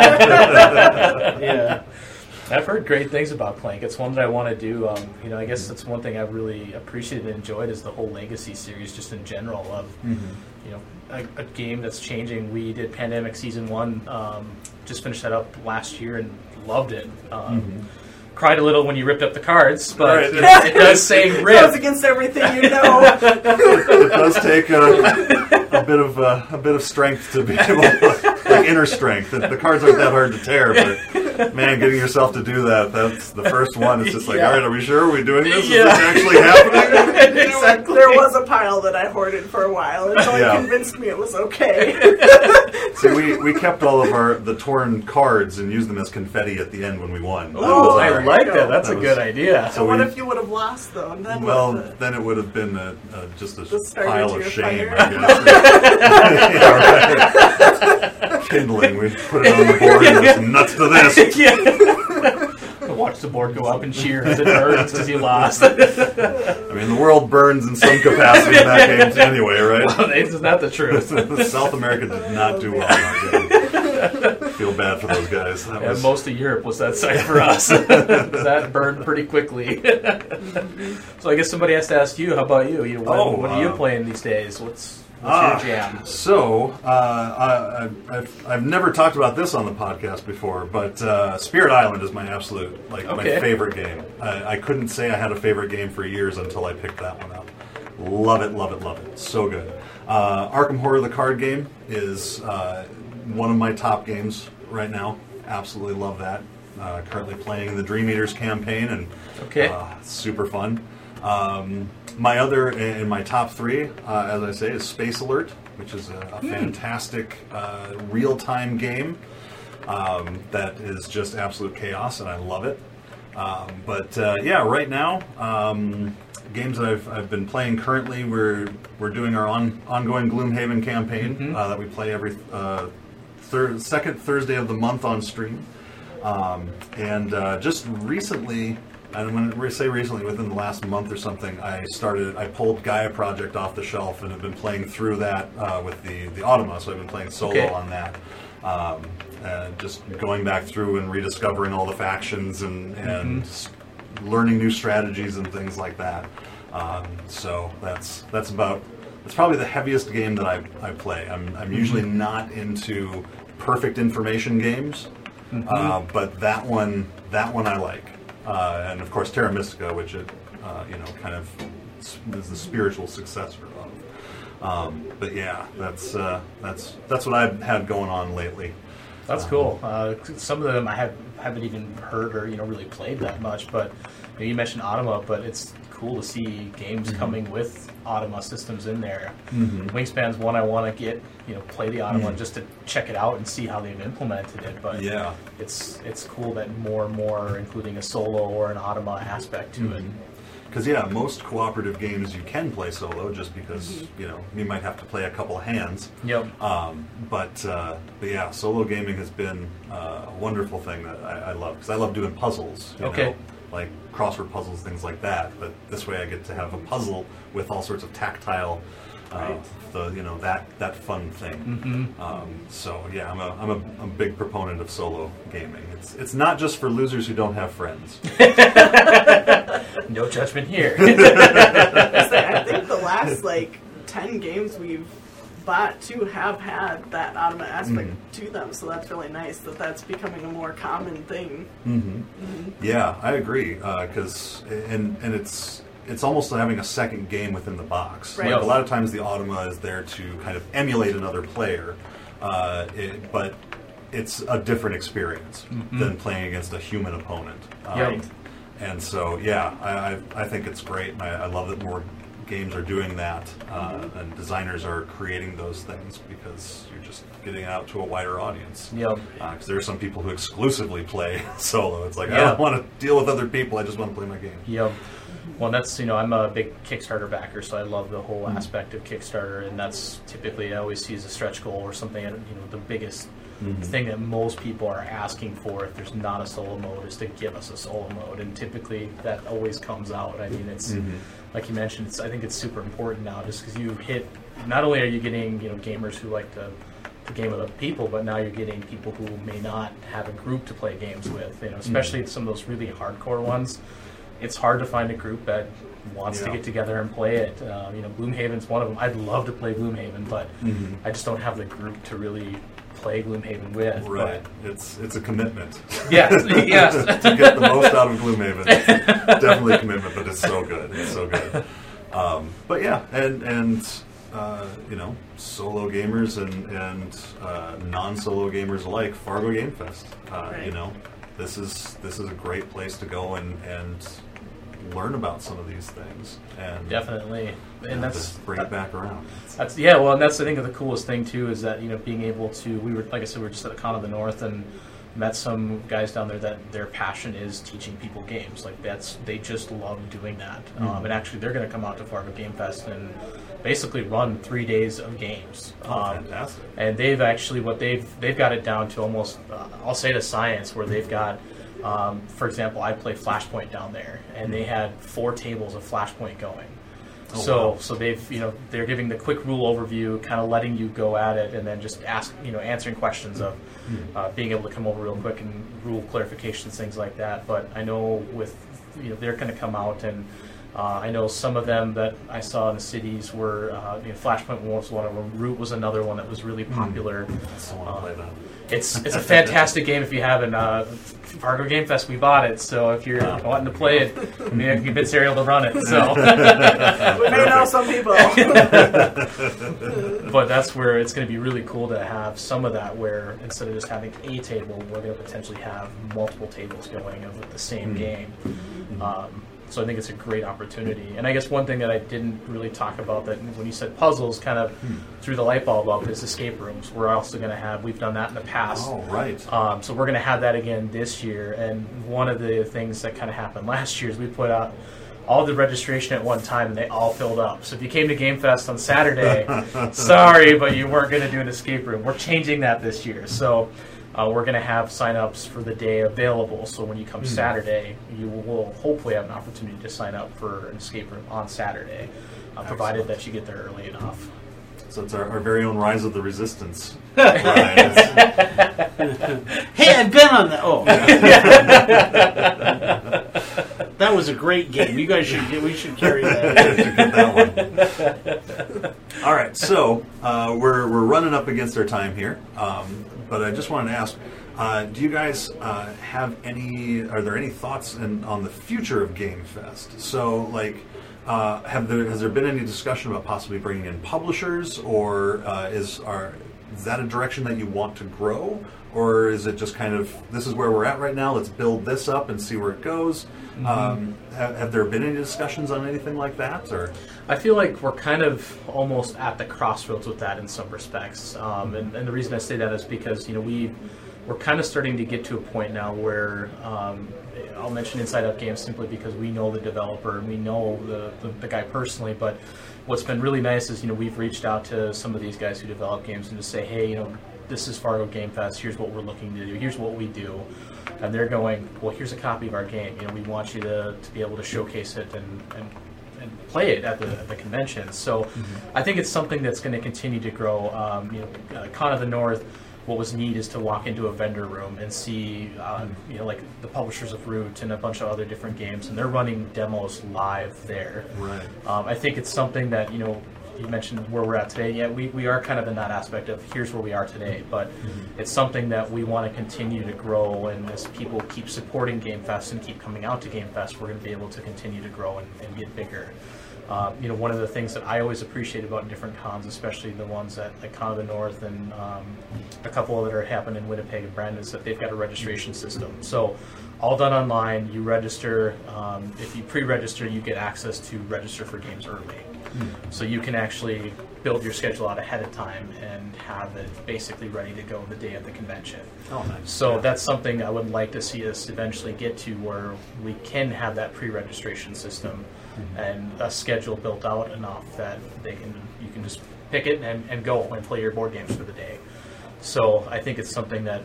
Yeah, yeah. I've heard great things about Clank. It's one that I want to do. Um, you know, I guess that's one thing I've really appreciated and enjoyed is the whole Legacy series, just in general. Of you know, a, a game that's changing. We did Pandemic Season One. Um, just finished that up last year and loved it. Um, Cried a little when you ripped up the cards, but Right. you know, it does say Goes rip. against everything you know. It does take a, a bit of uh, a bit of strength to be able, to, like inner strength. The, the cards aren't that hard to tear, but man, getting yourself to do that—that's the first one. It's just like, Yeah. all right, are we sure? Are we doing this? Is Yeah. this actually happening? Exactly. There was a pile that I hoarded for a while until Yeah. he convinced me it was okay. See, we, we kept all of our the torn cards and used them as confetti at the end when we won. That Oh, was I our- like that. That's That a was- good idea. So what we- if you would have lost though? And then Well, what the- then it would have been a, a, just a The starter pile to of your shame, fire. I guess. Yeah, right. Kindling. We put it on the board and just nuts to this. Yeah. Watch the board go up and cheer as it burns because you lost. I mean, the world burns in some capacity in that game anyway, right? It's not the truth. South America did not do well in that game. Feel bad for those guys. That Yeah, was, most of Europe was that side for us. That burned pretty quickly. So I guess somebody has to ask you. How about you? you what, Oh, what are you uh, playing these days? What's what's Ah, your jam? So, uh, I, I've, I've never talked about this on the podcast before, but uh, Spirit Island is my absolute, like, Okay. my favorite game. I, I couldn't say I had a favorite game for years until I picked that one up. Love it, love it, love it. So good. Uh, Arkham Horror, the card game, is uh, one of my top games right now. Absolutely love that. Uh, currently playing the Dream Eaters campaign, and Okay. uh, it's super fun. Um, my other, in my top three, uh, as I say, is Space Alert, which is a, a fantastic uh, real-time game um, that is just absolute chaos, and I love it. Um, but uh, yeah, right now, um, games that I've, I've been playing currently, we're we're doing our on, ongoing Gloomhaven campaign Mm-hmm. uh, that we play every uh, thir- second Thursday of the month on stream. Um, and uh, just recently, and when we say recently, within the last month or something, I started, I pulled Gaia Project off the shelf and have been playing through that uh, with the, the Automa, so I've been playing solo Okay. on that. Um, and just going back through and rediscovering all the factions and, and s- learning new strategies and things like that. Um, so that's that's about, it's probably the heaviest game that I, I play. I'm, I'm usually not into perfect information games. Uh, but that one, that one I like, uh, and of course Terra Mystica, which it, uh, you know, kind of is the spiritual successor of. Um, but yeah, that's uh, that's that's what I've had going on lately. That's cool. Uh, some of them I have, haven't even heard or you know really played that much, but you, know, you mentioned Automa, but it's cool to see games Mm-hmm. coming with Automa systems in there. Mm-hmm. Wingspan's one I want to get, you know, play the Automa Mm. just to check it out and see how they've implemented it. But Yeah. it's it's cool that more and more are including a solo or an Automa aspect to it. Because yeah, most cooperative games you can play solo, just because you know you might have to play a couple of hands. Yep. Um, but, uh, but yeah, solo gaming has been uh, a wonderful thing that I, I love, because I love doing puzzles. You Okay. know, like crossword puzzles, things like that. But this way, I get to have a puzzle with all sorts of tactile, uh, Right. the you know that that fun thing. Mm-hmm. Um, so yeah, I'm a I'm a, a big proponent of solo gaming. It's it's not just for losers who don't have friends. No judgment here. I say, I think the last like ten games we've bought too have had that Automa aspect to them, so that's really nice that that's becoming a more common thing. Yeah, I agree. Because and and it's it's almost like having a second game within the box. Right. Like, a lot of times the Automa is there to kind of emulate another player, uh, it, but it's a different experience than playing against a human opponent. Um, Yep. And so, yeah, I, I, I think it's great. And I, I love that more games are doing that, uh, and designers are creating those things, because you're just getting it out to a wider audience. Yep. Because there are some people who exclusively play solo. It's like, I Yeah. don't want to deal with other people. I just want to play my game. Yep. Well, that's, you know, I'm a big Kickstarter backer, so I love the whole aspect of Kickstarter, and that's typically I always see as a stretch goal or something. You know, the biggest thing that most people are asking for if there's not a solo mode is to give us a solo mode, and typically that always comes out. I mean, it's like you mentioned. It's I think it's super important now, just because you hit. Not only are you getting you know gamers who like to the game with other people, but now you're getting people who may not have a group to play games with. You know, especially some of those really hardcore ones. It's hard to find a group that wants Yeah. to get together and play it. Uh, you know, Gloomhaven's one of them. I'd love to play Gloomhaven, but I just don't have the group to really play Gloomhaven with. Right. It's it's a commitment. But yes, yes. to get the most out of Gloomhaven. It's definitely a commitment, but it's so good. It's so good. Um, but yeah, and and uh, you know, solo gamers and and uh, non-solo gamers alike, Fargo Game Fest. Uh, Right. You know, this is this is a great place to go and and learn about some of these things. And Definitely, you and know, that's just bring it back around. That's yeah, well, and that's I think the coolest thing too is that you know being able to we were like I said we were just at the Con of the North and met some guys down there that their passion is teaching people games. Like that's they just love doing that. Um, and actually, they're going to come out to Fargo Game Fest and basically run three days of games. Oh, Um, fantastic. and they've actually what they've they've got it down to almost uh, I'll say to science where they've got. Um, for example, I play Flashpoint down there, and they had four tables of Flashpoint going. Oh, so, wow. so they've you know they're giving the quick rule overview, kind of letting you go at it, and then just ask you know answering questions of uh, being able to come over real quick and rule clarifications, things like that. But I know with you know they're going to come out, and uh, I know some of them that I saw in the cities were uh, you know, Flashpoint was one of them. Root was another one that was really popular. I still want to play that. It's it's a fantastic game if you haven't. Uh, Fargo Game Fest, we bought it, so if you're wanting to play it, maybe I can convince Ariel to run it. So, We may know some people. but that's where it's going to be really cool to have some of that. Where instead of just having a table, we're going to potentially have multiple tables going of the same game. Um, So I think it's a great opportunity. And I guess one thing that I didn't really talk about that when you said puzzles kind of hmm. threw the light bulb up is escape rooms. We're also going to have, we've done that in the past. Oh, right. Um, so we're going to have that again this year. And one of the things that kind of happened last year is we put out all the registration at one time and they all filled up. So if you came to Game Fest on Saturday, sorry, but you weren't going to do an escape room. We're changing that this year. So uh, we're going to have sign-ups for the day available. So when you come mm. Saturday, you will hopefully have an opportunity to sign up for an escape room on Saturday, uh, provided that you get there early enough. So it's our, our very own Rise of the Resistance. Hey, I've been on that. Oh, that was a great game. You guys should get. We should carry that. Get that one. All right, so uh, we're we're running up against our time here, um, but I just wanted to ask: uh, do you guys uh, have any? Are there any thoughts in, on the future of Game Fest? So, like. Uh, have there has there been any discussion about possibly bringing in publishers, or uh, is are is that a direction that you want to grow, or is it just kind of this is where we're at right now? Let's build this up and see where it goes. Mm-hmm. Um, have, have there been any discussions on anything like that, or? I feel like we're kind of almost at the crossroads with that in some respects, um, and, and the reason I say that is because you know we we're kind of starting to get to a point now where. Um, I'll mention Inside Out Games simply because we know the developer and we know the, the, the guy personally, but what's been really nice is, you know, we've reached out to some of these guys who develop games and to say, hey, you know, this is Fargo Game Fest, here's what we're looking to do, here's what we do. And they're going, well, here's a copy of our game. You know, we want you to, to be able to showcase it and, and, and play it at the, at the convention. So mm-hmm. I think it's something that's going to continue to grow. Um, you know, uh, Con of the North, what was neat is to walk into a vendor room and see, uh, you know, like the publishers of Root and a bunch of other different games, and they're running demos live there. Right. Um, I think it's something that, you know, you mentioned where we're at today. Yeah, we, we are kind of in that aspect of here's where we are today, but mm-hmm. it's something that we want to continue to grow, and as people keep supporting Game Fest and keep coming out to Game Fest, we're going to be able to continue to grow and, and get bigger. Uh, you know, one of the things that I always appreciate about different cons, especially the ones that like Con of the North and um, a couple that are happening in Winnipeg and Brandon, is that they've got a registration system. So all done online, you register. Um, if you pre-register, you get access to register for games early. Mm. So you can actually build your schedule out ahead of time and have it basically ready to go the day of the convention. Oh, nice. So yeah. that's something I would like to see us eventually get to, where we can have that pre-registration system mm-hmm. and a schedule built out enough that they can you can just pick it and, and go and play your board games for the day. So I think it's something that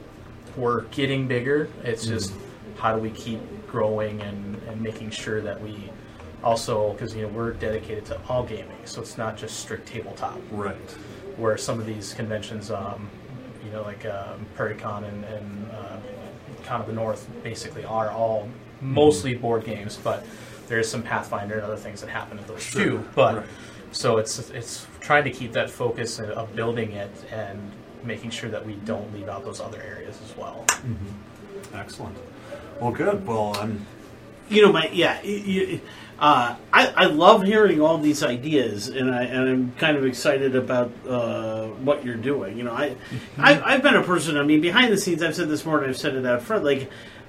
we're getting bigger. It's mm-hmm. just how do we keep growing and, and making sure that we also, because you know we're dedicated to all gaming, so it's not just strict tabletop. Right. Where some of these conventions, um, you know, like um, PrairieCon and, and uh, Con of the North, basically are all mostly mm-hmm. board games, but there's some Pathfinder and other things that happen at those sure. too. But right. so it's it's trying to keep that focus of building it and making sure that we don't leave out those other areas as well. Mm-hmm. Excellent. Well, good. Well, I'm. You know, my yeah. You, Uh, I, I love hearing all these ideas, and, I, and I'm kind of excited about uh, what you're doing. You know, I, I've, I've been a person, I mean, behind the scenes, I've said this morning, I've said it out front, like,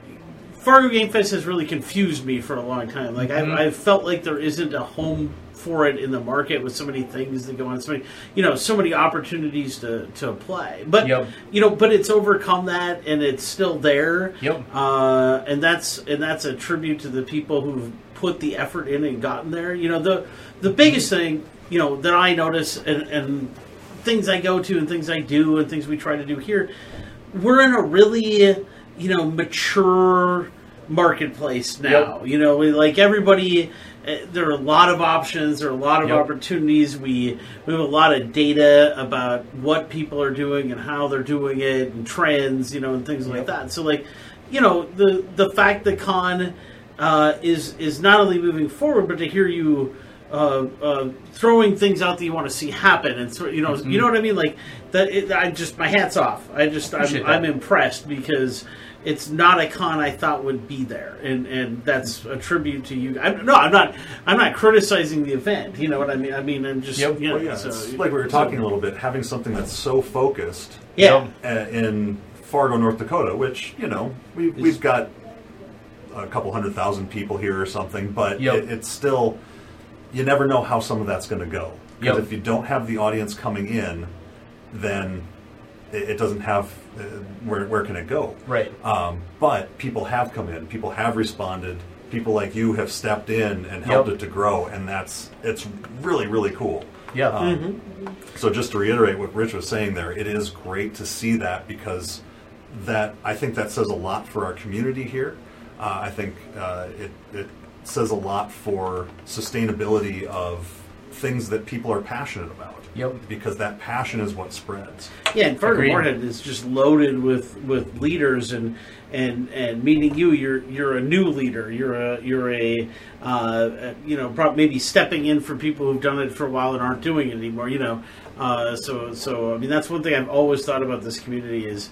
Fargo Game Fest has really confused me for a long time. Like, mm-hmm. I've, I've felt like there isn't a home for it in the market with so many things that go on, so many, you know, so many opportunities to, to play. But, yep. you know, but it's overcome that, and it's still there. Yep. Uh, and that's and that's a tribute to the people who've put the effort in and gotten there. You know, the the biggest thing, you know, that I notice and, and things I go to and things I do and things we try to do here, we're in a really, you know, mature marketplace now. Yep. You know, we, like everybody, uh, there are a lot of options, there are a lot of yep. opportunities. We we have a lot of data about what people are doing and how they're doing it and trends, you know, and things yep. like that. So, like, you know, the the fact that Con uh, is is not only moving forward, but to hear you uh, uh, throwing things out that you want to see happen, and so, you know, mm-hmm. you know what I mean, like that. It, I just my hat's off. I just I'm, I'm impressed because it's not a con I thought would be there, and, and that's a tribute to you. I'm, no, I'm not. I'm not criticizing the event. You know what I mean? I mean, I'm just. Yep. You know, well, yeah, so, it's like we were talking so, a little bit, having something that's so focused. Yeah. Uh, in Fargo, North Dakota, which you know we we've got a couple hundred thousand people here or something, but Yep. it, it's still, you never know how some of that's going to go. Because Yep. if you don't have the audience coming in, then it, it doesn't have, uh, where, where can it go? Right. Um, but people have come in, people have responded, people like you have stepped in and helped Yep. it to grow, and that's, it's really, really cool. Yeah. Um, So just to reiterate what Rich was saying there, it is great to see that, because that, I think that says a lot for our community here. Uh, I think uh, it, it says a lot for sustainability of things that people are passionate about. Yep. Because that passion is what spreads. Yeah, and Fargo Agreed. Moorhead is just loaded with, with leaders and and and meeting you. You're you're a new leader. You're a you're a uh, you know prob- maybe stepping in for people who've done it for a while and aren't doing it anymore. You know, uh, so so I mean that's one thing I've always thought about this community is.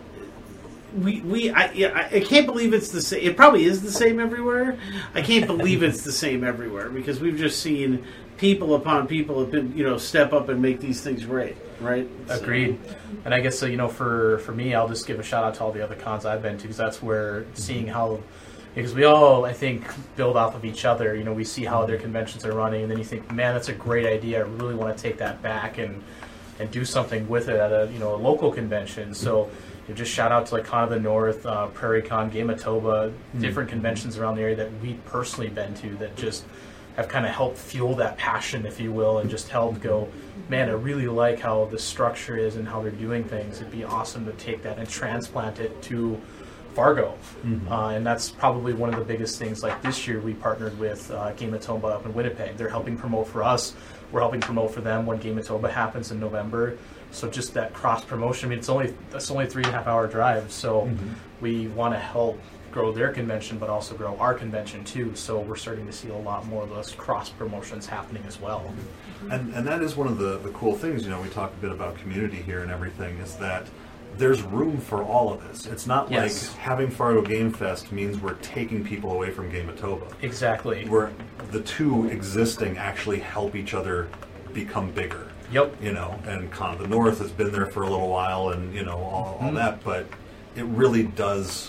We we I, yeah, I I can't believe it's the same. It probably is the same everywhere. I can't believe it's the same everywhere because we've just seen people upon people have been you know step up and make these things great. Right? So- Agreed. And I guess so. You know, for for me, I'll just give a shout out to all the other cons I've been to, because that's where seeing how, because we all I think build off of each other. You know, we see how their conventions are running, and then you think, man, that's a great idea. I really want to take that back and and do something with it at a you know a local convention. So. You know, just shout out to like Con of the North, uh, Prairie Con, Gamatoba, different conventions around the area that we've personally been to that just have kind of helped fuel that passion, if you will, and just helped go, man, I really like how the structure is and how they're doing things. It'd be awesome to take that and transplant it to Fargo. Mm-hmm. Uh, and that's probably one of the biggest things. Like this year, we partnered with uh, Gamatoba up in Winnipeg. They're helping promote for us. We're helping promote for them when Gamatoba happens in November. So just that cross promotion. I mean, it's only it's only a three and a half hour drive. So Mm-hmm. we want to help grow their convention, but also grow our convention too. So we're starting to see a lot more of those cross promotions happening as well. And and that is one of the, the cool things, you know, we talked a bit about community here and everything, is that there's room for all of this. It's not Yes. like having Fargo Game Fest means we're taking people away from Gamatoba. Exactly. Where the two existing actually help each other become bigger. Yep. You know, and Con of the North has been there for a little while, and you know all, all Mhm. that, but it really does.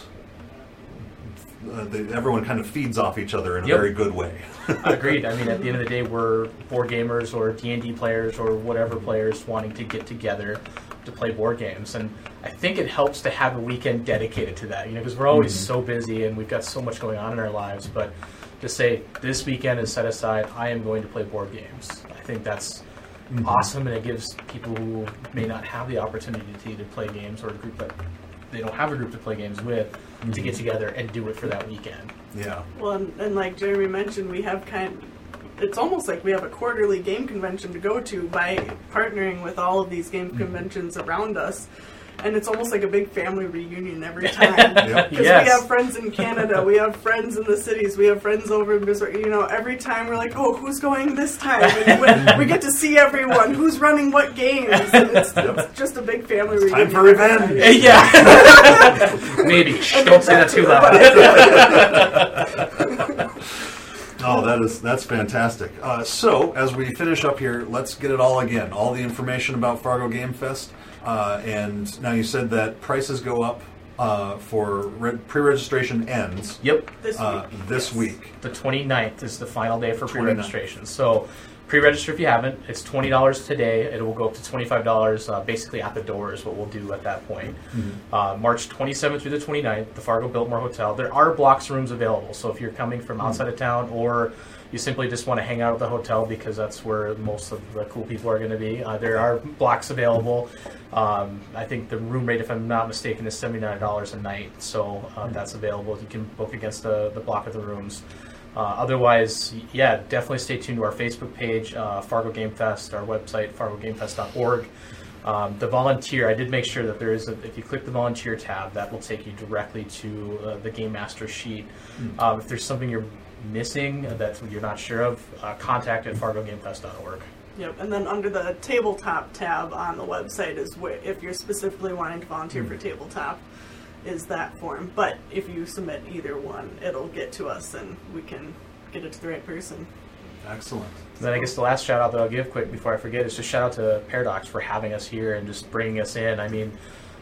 Uh, they, everyone kind of feeds off each other in a Yep. very good way. Agreed. I mean, at the end of the day, we're board gamers or D and D players or whatever players wanting to get together to play board games. And I think it helps to have a weekend dedicated to that, you know, because we're always Mhm. so busy and we've got so much going on in our lives. But to say, this weekend is set aside, I am going to play board games. I think that's Mhm. awesome, and it gives people who may not have the opportunity to play games, or a group that they don't have a group to play games with, to get together and do it for that weekend. Yeah. Well, and, and like Jeremy mentioned, we have kind it's almost like we have a quarterly game convention to go to by partnering with all of these game conventions around us. And it's almost like a big family reunion every time. Yep. Because Yes. we have friends in Canada, we have friends in the cities, we have friends over in Missouri. You know, every time we're like, oh, who's going this time? And we, we get to see everyone, who's running what games. And it's, it's just a big family reunion. Time for revenge. Yeah. Maybe. Shh, don't say that too loud. Oh, that is that's fantastic. Uh, so, as we finish up here, let's get it all again. All the information about Fargo Game Fest. Uh, and now you said that prices go up uh, for re- pre-registration ends Yep. This uh, week. this yes. week. The twenty-ninth is the final day for twenty-ninth. pre-registration. So pre-register if you haven't. It's twenty dollars today. It will go up to twenty-five dollars uh, basically at the door is what we'll do at that point. Uh, March twenty-seventh through the twenty-ninth, the Fargo Biltmore Hotel. There are blocks rooms available. So if you're coming from outside of town, or you simply just want to hang out at the hotel because that's where most of the cool people are going to be, uh, there are blocks available. Um, I think the room rate, if I'm not mistaken, is seventy-nine dollars a night. So uh, that's available. You can book against the, the block of the rooms. Uh, otherwise, yeah, definitely stay tuned to our Facebook page, uh, Fargo Game Fest, our website, fargo game fest dot org. Um, the volunteer, I did make sure that there is, a, if you click the volunteer tab, that will take you directly to uh, the Game Master sheet. Um, if there's something you're missing that you're not sure of, uh, contact at fargo game fest dot org. Yep, and then under the tabletop tab on the website is where, if you're specifically wanting to volunteer for tabletop, is that form. But if you submit either one, it'll get to us and we can get it to the right person. Excellent. Then I guess the last shout out that I'll give quick before I forget is just shout out to Paradox for having us here and just bringing us in. I mean,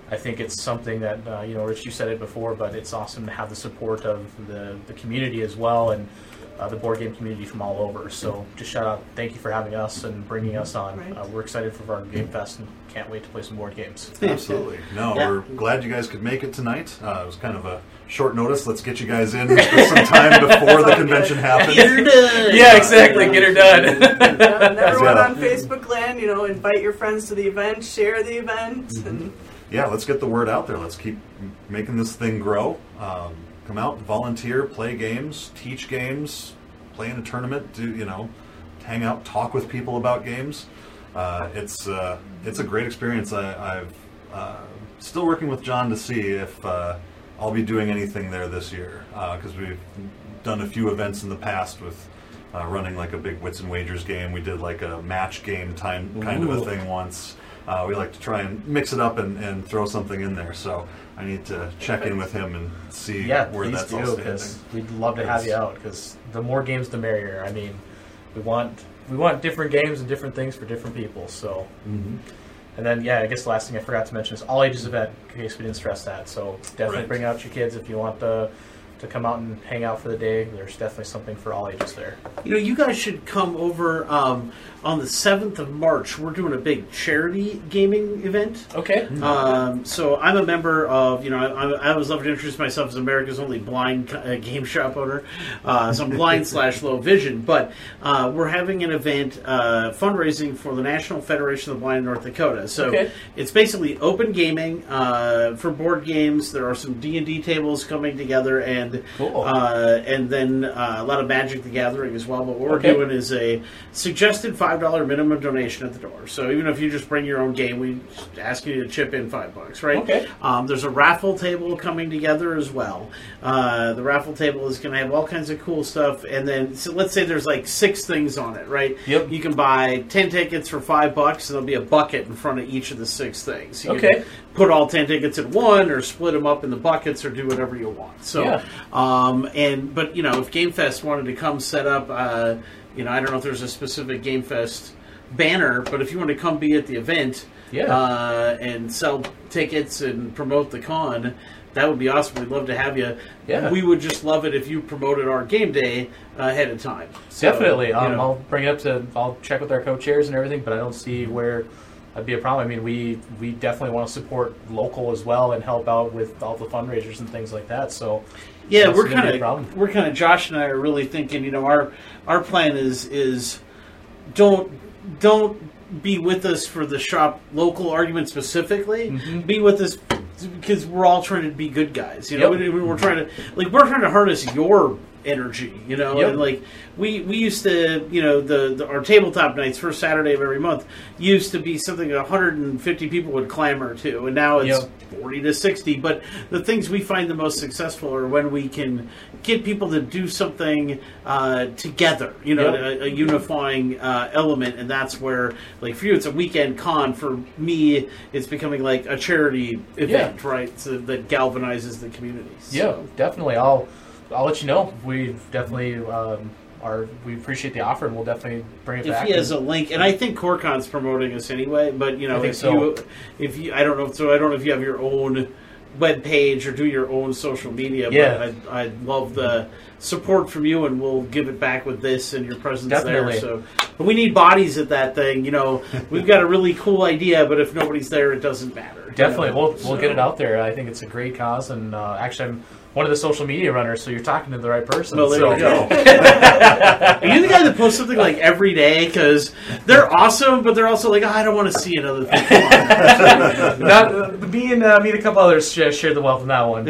I think it's something that, uh, you know, Rich, you said it before, but it's awesome to have the support of the, the community as well, and uh, the board game community from all over. So just shout out, thank you for having us and bringing us on. Right. Uh, we're excited for our Game Fest and can't wait to play some board games. Absolutely. No, Yeah. we're glad you guys could make it tonight. Uh, it was kind of a short notice. Let's get you guys in for some time before the convention happens. You're done. Yeah, exactly. Get her done. Yeah, and everyone Yeah. on Facebook land, you know, invite your friends to the event, share the event, Mm-hmm. and Yeah, let's get the word out there. Let's keep making this thing grow. Um, come out, volunteer, play games, teach games, play in a tournament, do you know, hang out, talk with people about games. Uh, it's uh, it's a great experience. I, I've uh, still working with John to see if uh, I'll be doing anything there this year, because we've done a few events in the past with uh, running like a big Wits and Wagers game. We did like a match game time kind of Ooh. a thing once. Uh, we like to try and mix it up and, and throw something in there. So I need to check in with him and see Yeah, where please that's all do, standing. because we'd love to have you out, because the more games, the merrier. I mean, we want we want different games and different things for different people, so... Mhm. And then, yeah, I guess the last thing I forgot to mention is all ages event, in case we didn't stress that. So definitely Right. bring out your kids if you want to, to come out and hang out for the day. There's definitely something for all ages there. You know, you guys should come over um, on the seventh of March. We're doing a big charity gaming event. Okay. Um, so I'm a member of, you know, I, I always love to introduce myself as America's only blind uh, game shop owner. Uh, so I'm blind slash low vision. But uh, we're having an event uh, fundraising for the National Federation of the Blind in North Dakota. So Okay. it's basically open gaming uh, for board games. There are some D and D tables coming together, and Cool. uh, and then uh, a lot of Magic the Gathering as well. But what we're Okay. doing is a suggested five dollar minimum donation at the door. So even if you just bring your own game, we ask you to chip in five bucks, right? Okay. Um, there's a raffle table coming together as well. Uh, the raffle table is going to have all kinds of cool stuff. And then, so let's say there's like six things on it, right? Yep. You can buy ten tickets for five bucks, and there'll be a bucket in front of each of the six things. You Okay. can put all ten tickets in one, or split them up in the buckets, or do whatever you want. So, Yeah. um, and but you know, if Game Fest wanted to come set up, uh, you know, I don't know if there's a specific Game Fest banner, but if you want to come be at the event, Yeah. uh, and sell tickets and promote the con, that would be awesome. We'd love to have you. Yeah. We would just love it if you promoted our game day ahead of time. So, Definitely. you Um, know. I'll bring it up to, I'll check with our co-chairs and everything, but I don't see where that'd be a problem. I mean, we, we definitely want to support local as well and help out with all the fundraisers and things like that. So Yeah, that's we're gonna be a kind problem. of we're kind of Josh and I are really thinking. You know, our our plan is is don't don't be with us for the shop local argument specifically. Mhm. Be with us because we're all trying to be good guys. You know, Yep. we, we're trying to like we're trying to harness your energy. You know, Yep. and like we we used to, you know, the, the our tabletop nights first Saturday of every month used to be something that one hundred fifty people would clamor to, and now it's Yep. forty to sixty. But the things we find the most successful are when we can get people to do something uh, together, you know, Yep. a, a unifying uh, element. And that's where, like, for you, it's a weekend con. For me, it's becoming like a charity event, Yeah. right? So that galvanizes the community. yeah, So, definitely. I'll, I'll let you know. We definitely um, are, we appreciate the offer and we'll definitely bring it if back. he has a and- link, and I think CoreCon's promoting us anyway, but you know, I think if so. you, if you, I don't know, so I don't know if you have your own web page or do your own social media, Yeah. but I'd, I'd love the support from you, and we'll give it back with this and your presence Definitely. there. So, but we need bodies at that thing. You know, we've got a really cool idea, but if nobody's there, it doesn't matter. you Definitely, know? we'll we'll So- get it out there. I think it's a great cause, and uh, actually, I'm one of the social media runners, so you're talking to the right person. Well, there so. you go. Are you the guy that posts something like every day? Because they're awesome, but they're also like, oh, I don't want to see another thing. Come on. Not, uh, me and uh, me and a couple others share, share the wealth in that one.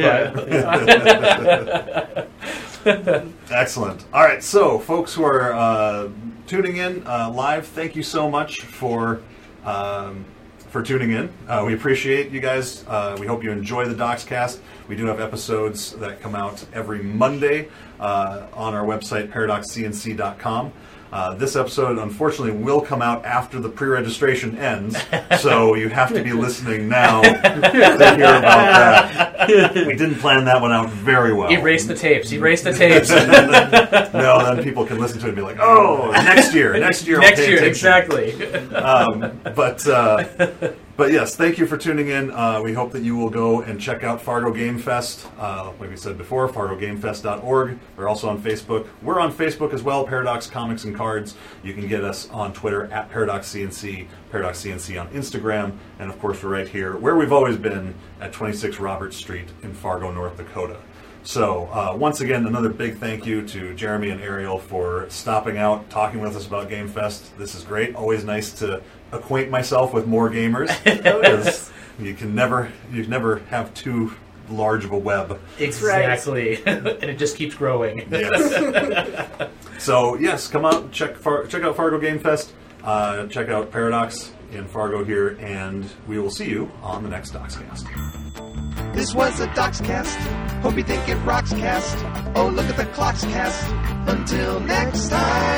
Yeah. But Excellent. All right, so folks who are uh, tuning in uh, live, thank you so much for um, for tuning in. Uh, we appreciate you guys. Uh, we hope you enjoy the DocsCast. We do have episodes that come out every Monday uh, on our website, paradox c n c dot com. Uh, this episode, unfortunately, will come out after the pre-registration ends, so you have to be listening now to hear about that. We didn't plan that one out very well. erase the tapes. Erase the tapes. No, then people can listen to it and be like, "Oh, next year, next year, I'll Next pay year, attention." exactly. Um, but uh, But yes, thank you for tuning in. Uh, we hope that you will go and check out Fargo Game Fest. Uh, like we said before, fargo game fest dot org. We're also on Facebook. We're on Facebook as well, Paradox Comics and Cards. You can get us on Twitter at Paradox C N C, Paradox C N C on Instagram, and of course we're right here, where we've always been, at twenty-six Robert Street in Fargo, North Dakota. So, uh, once again, another big thank you to Jeremy and Ariel for stopping out, talking with us about Game Fest. This is great. Always nice to acquaint myself with more gamers. Because you can never, you can never have too large of a web. Exactly. and it just keeps growing. Yes. So, yes, come out, check Far- check out Fargo Game Fest. Uh, check out Paradox in Fargo here, and we will see you on the next DocsCast. This was a DocsCast. Hope you think it rocks cast. Oh, look at the clocks cast. Until next time.